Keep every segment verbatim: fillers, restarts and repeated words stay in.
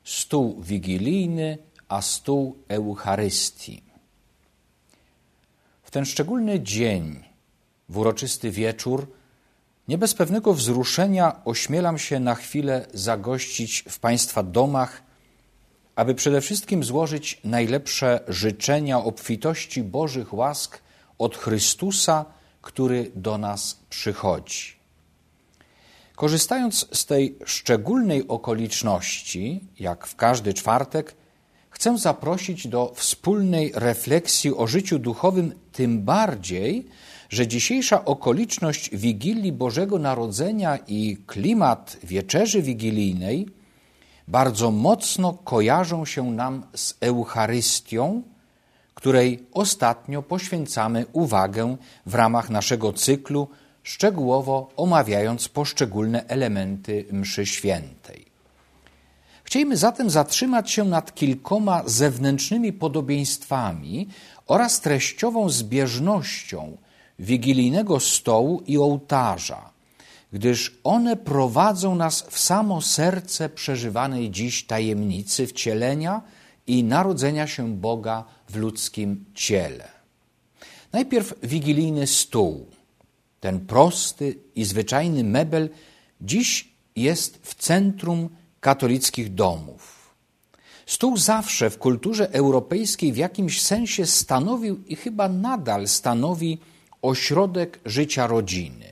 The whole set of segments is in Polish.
stół wigilijny, a stół Eucharystii. W ten szczególny dzień, w uroczysty wieczór, nie bez pewnego wzruszenia ośmielam się na chwilę zagościć w Państwa domach, aby przede wszystkim złożyć najlepsze życzenia obfitości Bożych łask od Chrystusa, który do nas przychodzi. Korzystając z tej szczególnej okoliczności, jak w każdy czwartek, chcę zaprosić do wspólnej refleksji o życiu duchowym, tym bardziej, że dzisiejsza okoliczność Wigilii Bożego Narodzenia i klimat wieczerzy wigilijnej bardzo mocno kojarzą się nam z Eucharystią, której ostatnio poświęcamy uwagę w ramach naszego cyklu, szczegółowo omawiając poszczególne elementy mszy świętej. Chcielibyśmy zatem zatrzymać się nad kilkoma zewnętrznymi podobieństwami oraz treściową zbieżnością wigilijnego stołu i ołtarza, gdyż one prowadzą nas w samo serce przeżywanej dziś tajemnicy wcielenia i narodzenia się Boga w ludzkim ciele. Najpierw wigilijny stół. Ten prosty i zwyczajny mebel dziś jest w centrum katolickich domów. Stół zawsze w kulturze europejskiej w jakimś sensie stanowił i chyba nadal stanowi ośrodek życia rodziny.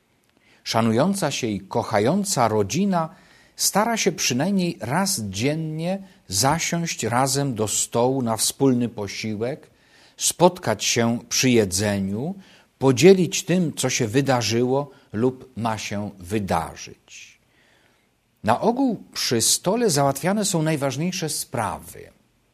Szanująca się i kochająca rodzina stara się przynajmniej raz dziennie zasiąść razem do stołu na wspólny posiłek, spotkać się przy jedzeniu, podzielić tym, co się wydarzyło lub ma się wydarzyć. Na ogół przy stole załatwiane są najważniejsze sprawy.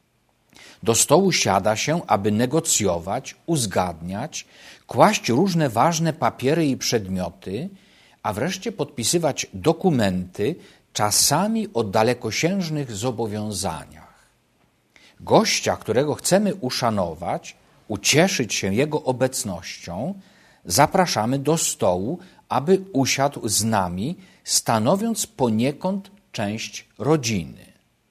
Do stołu siada się, aby negocjować, uzgadniać, kłaść różne ważne papiery i przedmioty, a wreszcie podpisywać dokumenty, czasami o dalekosiężnych zobowiązaniach. Gościa, którego chcemy uszanować, ucieszyć się jego obecnością, zapraszamy do stołu, aby usiadł z nami, stanowiąc poniekąd część rodziny.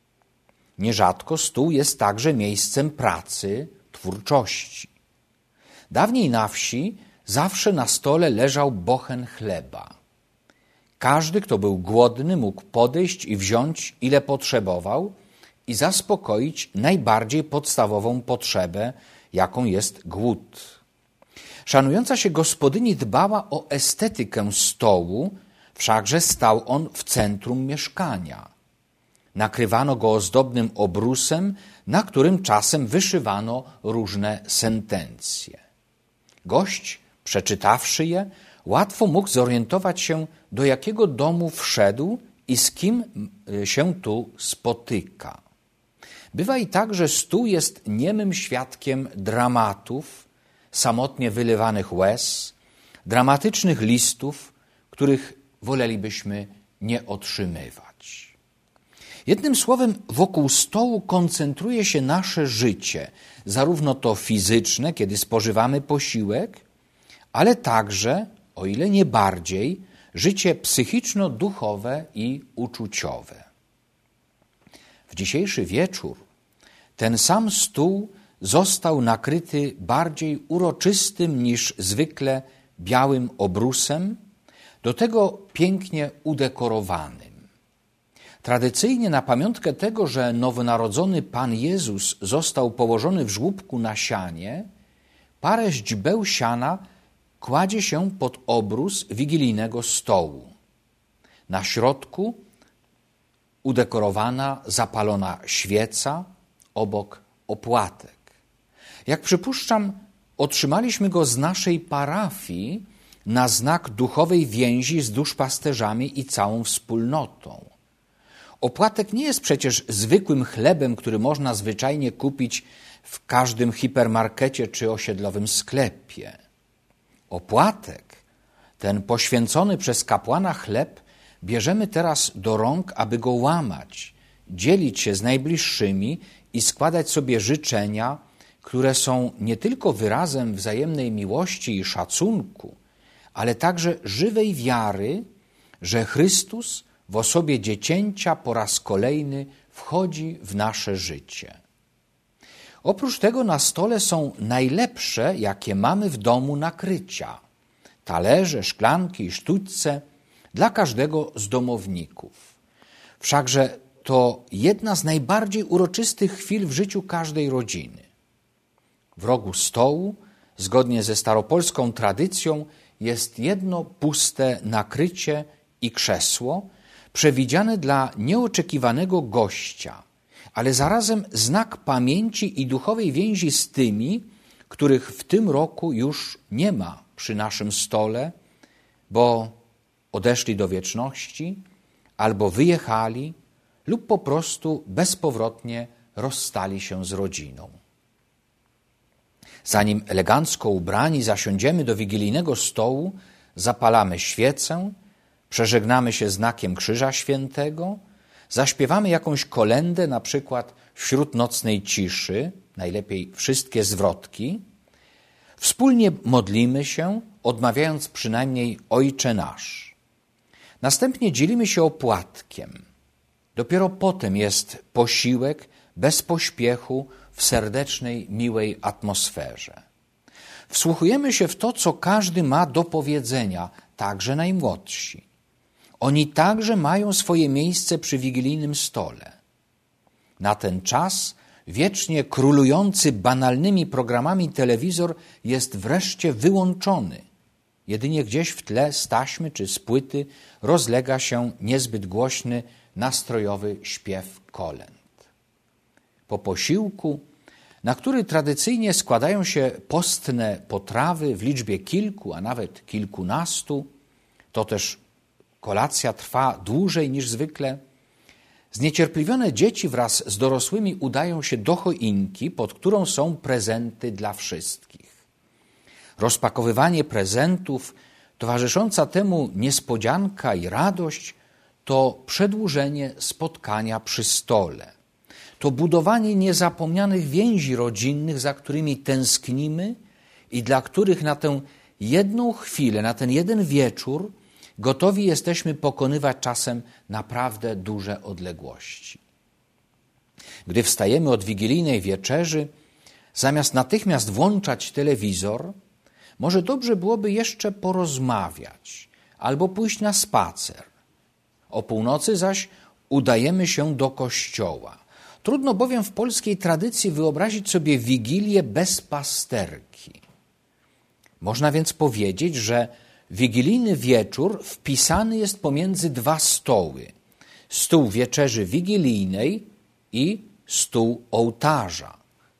Nierzadko stół jest także miejscem pracy, twórczości. Dawniej na wsi zawsze na stole leżał bochen chleba. Każdy, kto był głodny, mógł podejść i wziąć, ile potrzebował i zaspokoić najbardziej podstawową potrzebę, jaką jest głód. Szanująca się gospodyni dbała o estetykę stołu, wszakże stał on w centrum mieszkania. Nakrywano go ozdobnym obrusem, na którym czasem wyszywano różne sentencje. Gość, przeczytawszy je, łatwo mógł zorientować się, do jakiego domu wszedł i z kim się tu spotyka. Bywa i tak, że stół jest niemym świadkiem dramatów, samotnie wylewanych łez, dramatycznych listów, których wolelibyśmy nie otrzymywać. Jednym słowem, wokół stołu koncentruje się nasze życie, zarówno to fizyczne, kiedy spożywamy posiłek, ale także, o ile nie bardziej, życie psychiczno-duchowe i uczuciowe. W dzisiejszy wieczór ten sam stół został nakryty bardziej uroczystym niż zwykle białym obrusem, do tego pięknie udekorowanym. Tradycyjnie na pamiątkę tego, że nowonarodzony Pan Jezus został położony w żłóbku na sianie, parę źdźbeł siana kładzie się pod obrus wigilijnego stołu. Na środku udekorowana, zapalona świeca, obok opłatek. Jak przypuszczam, otrzymaliśmy go z naszej parafii na znak duchowej więzi z duszpasterzami i całą wspólnotą. Opłatek nie jest przecież zwykłym chlebem, który można zwyczajnie kupić w każdym hipermarkecie czy osiedlowym sklepie. Opłatek, ten poświęcony przez kapłana chleb, bierzemy teraz do rąk, aby go łamać, dzielić się z najbliższymi i składać sobie życzenia, które są nie tylko wyrazem wzajemnej miłości i szacunku, ale także żywej wiary, że Chrystus w osobie dziecięcia po raz kolejny wchodzi w nasze życie. Oprócz tego na stole są najlepsze, jakie mamy w domu, nakrycia. Talerze, szklanki i sztućce dla każdego z domowników. Wszakże to jedna z najbardziej uroczystych chwil w życiu każdej rodziny. W rogu stołu, zgodnie ze staropolską tradycją, jest jedno puste nakrycie i krzesło, przewidziane dla nieoczekiwanego gościa, ale zarazem znak pamięci i duchowej więzi z tymi, których w tym roku już nie ma przy naszym stole, bo odeszli do wieczności, albo wyjechali, lub po prostu bezpowrotnie rozstali się z rodziną. Zanim elegancko ubrani zasiądziemy do wigilijnego stołu, zapalamy świecę, przeżegnamy się znakiem Krzyża Świętego, zaśpiewamy jakąś kolędę, na przykład wśród nocnej ciszy, najlepiej wszystkie zwrotki, wspólnie modlimy się, odmawiając przynajmniej Ojcze Nasz. Następnie dzielimy się opłatkiem. Dopiero potem jest posiłek bez pośpiechu w serdecznej, miłej atmosferze. Wsłuchujemy się w to, co każdy ma do powiedzenia, także najmłodsi. Oni także mają swoje miejsce przy wigilijnym stole. Na ten czas wiecznie królujący banalnymi programami telewizor jest wreszcie wyłączony. Jedynie gdzieś w tle z taśmy czy z płyty rozlega się niezbyt głośny, nastrojowy śpiew kolęd. Po posiłku, na który tradycyjnie składają się postne potrawy w liczbie kilku, a nawet kilkunastu, to też kolacja trwa dłużej niż zwykle, zniecierpliwione dzieci wraz z dorosłymi udają się do choinki, pod którą są prezenty dla wszystkich. Rozpakowywanie prezentów, towarzysząca temu niespodzianka i radość to przedłużenie spotkania przy stole. To budowanie niezapomnianych więzi rodzinnych, za którymi tęsknimy i dla których na tę jedną chwilę, na ten jeden wieczór gotowi jesteśmy pokonywać czasem naprawdę duże odległości. Gdy wstajemy od wigilijnej wieczerzy, zamiast natychmiast włączać telewizor, może dobrze byłoby jeszcze porozmawiać albo pójść na spacer. O północy zaś udajemy się do kościoła. Trudno bowiem w polskiej tradycji wyobrazić sobie wigilię bez pasterki. Można więc powiedzieć, że wigilijny wieczór wpisany jest pomiędzy dwa stoły. Stół wieczerzy wigilijnej i stół ołtarza.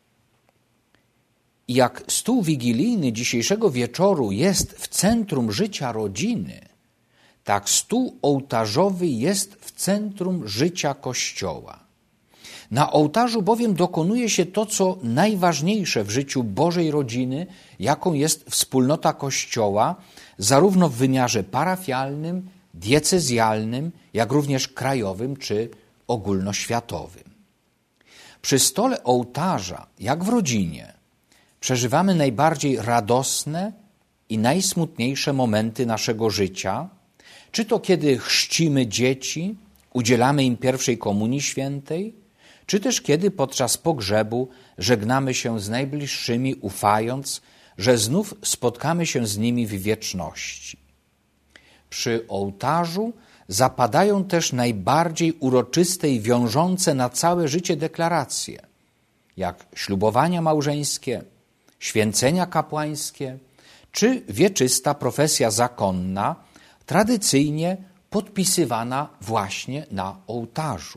I jak stół wigilijny dzisiejszego wieczoru jest w centrum życia rodziny, tak stół ołtarzowy jest w centrum życia Kościoła. Na ołtarzu bowiem dokonuje się to, co najważniejsze w życiu Bożej rodziny, jaką jest wspólnota Kościoła, zarówno w wymiarze parafialnym, diecezjalnym, jak również krajowym czy ogólnoświatowym. Przy stole ołtarza, jak w rodzinie, przeżywamy najbardziej radosne i najsmutniejsze momenty naszego życia, czy to kiedy chrzcimy dzieci, udzielamy im pierwszej komunii świętej, czy też kiedy podczas pogrzebu żegnamy się z najbliższymi, ufając, że znów spotkamy się z nimi w wieczności. Przy ołtarzu zapadają też najbardziej uroczyste i wiążące na całe życie deklaracje, jak ślubowania małżeńskie, święcenia kapłańskie, czy wieczysta profesja zakonna, tradycyjnie podpisywana właśnie na ołtarzu.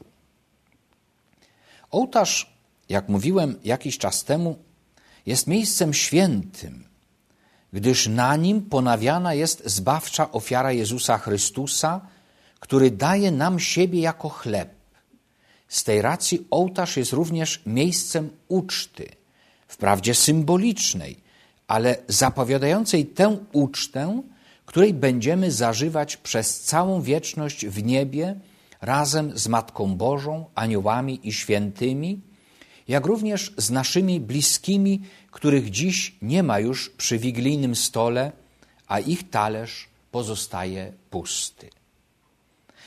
Ołtarz, jak mówiłem jakiś czas temu, jest miejscem świętym, gdyż na nim ponawiana jest zbawcza ofiara Jezusa Chrystusa, który daje nam siebie jako chleb. Z tej racji ołtarz jest również miejscem uczty, wprawdzie symbolicznej, ale zapowiadającej tę ucztę, której będziemy zażywać przez całą wieczność w niebie razem z Matką Bożą, aniołami i świętymi, jak również z naszymi bliskimi, których dziś nie ma już przy wigilijnym stole, a ich talerz pozostaje pusty.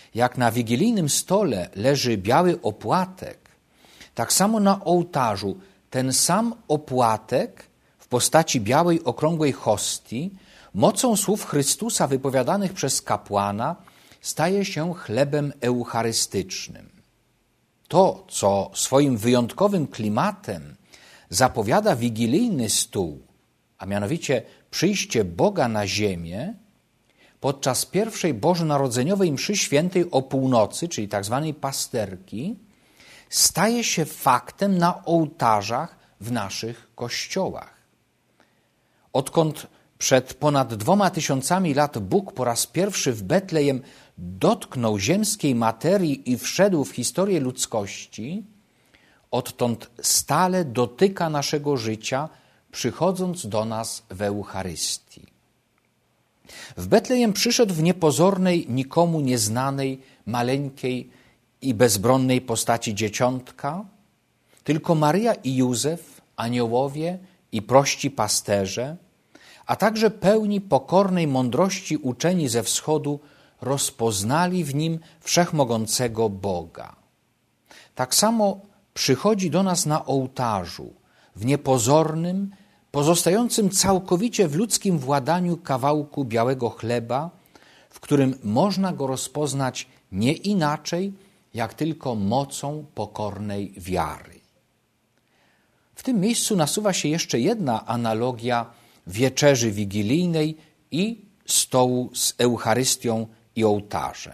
Jak na wigilijnym stole leży biały opłatek, tak samo na ołtarzu ten sam opłatek w postaci białej, okrągłej hostii, mocą słów Chrystusa wypowiadanych przez kapłana, staje się chlebem eucharystycznym. To, co swoim wyjątkowym klimatem zapowiada wigilijny stół, a mianowicie przyjście Boga na ziemię, podczas pierwszej bożonarodzeniowej mszy świętej o północy, czyli tak zwanej pasterki, staje się faktem na ołtarzach w naszych kościołach. Odkąd przed ponad dwoma tysiącami lat Bóg po raz pierwszy w Betlejem dotknął ziemskiej materii i wszedł w historię ludzkości, odtąd stale dotyka naszego życia, przychodząc do nas w Eucharystii. W Betlejem przyszedł w niepozornej, nikomu nieznanej, maleńkiej i bezbronnej postaci dzieciątka, tylko Maryja i Józef, aniołowie i prości pasterze, a także pełni pokornej mądrości uczeni ze wschodu rozpoznali w nim wszechmogącego Boga. Tak samo przychodzi do nas na ołtarzu, w niepozornym, pozostającym całkowicie w ludzkim władaniu kawałku białego chleba, w którym można go rozpoznać nie inaczej, jak tylko mocą pokornej wiary. W tym miejscu nasuwa się jeszcze jedna analogia wieczerzy wigilijnej i stołu z Eucharystią i ołtarzem.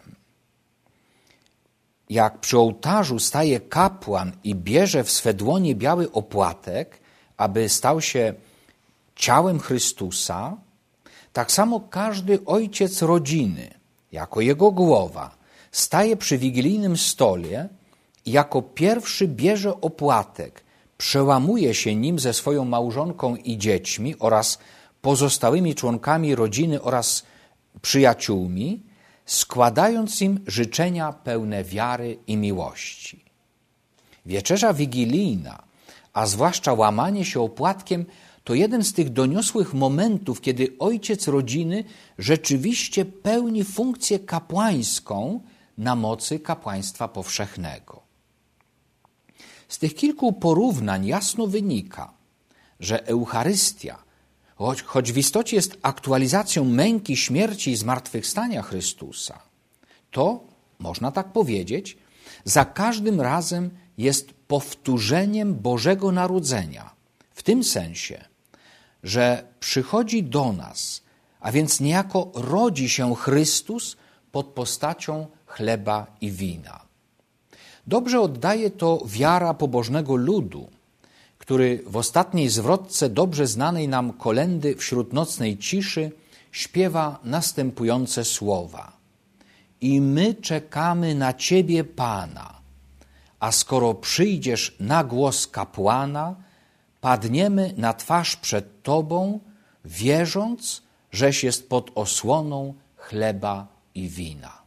Jak przy ołtarzu staje kapłan i bierze w swe dłonie biały opłatek, aby stał się ciałem Chrystusa, tak samo każdy ojciec rodziny, jako jego głowa, staje przy wigilijnym stole i jako pierwszy bierze opłatek, przełamuje się nim ze swoją małżonką i dziećmi oraz pozostałymi członkami rodziny oraz przyjaciółmi, składając im życzenia pełne wiary i miłości. Wieczerza wigilijna, a zwłaszcza łamanie się opłatkiem, to jeden z tych doniosłych momentów, kiedy ojciec rodziny rzeczywiście pełni funkcję kapłańską na mocy kapłaństwa powszechnego. Z tych kilku porównań jasno wynika, że Eucharystia, choć, choć w istocie jest aktualizacją męki, śmierci i zmartwychwstania Chrystusa, to, można tak powiedzieć, za każdym razem jest powtórzeniem Bożego Narodzenia, w tym sensie, że przychodzi do nas, a więc niejako rodzi się Chrystus pod postacią chleba i wina. Dobrze oddaje to wiara pobożnego ludu, który w ostatniej zwrotce dobrze znanej nam kolędy wśród nocnej ciszy śpiewa następujące słowa. I my czekamy na Ciebie, Pana, a skoro przyjdziesz na głos kapłana, padniemy na twarz przed Tobą, wierząc, żeś jest pod osłoną chleba i wina.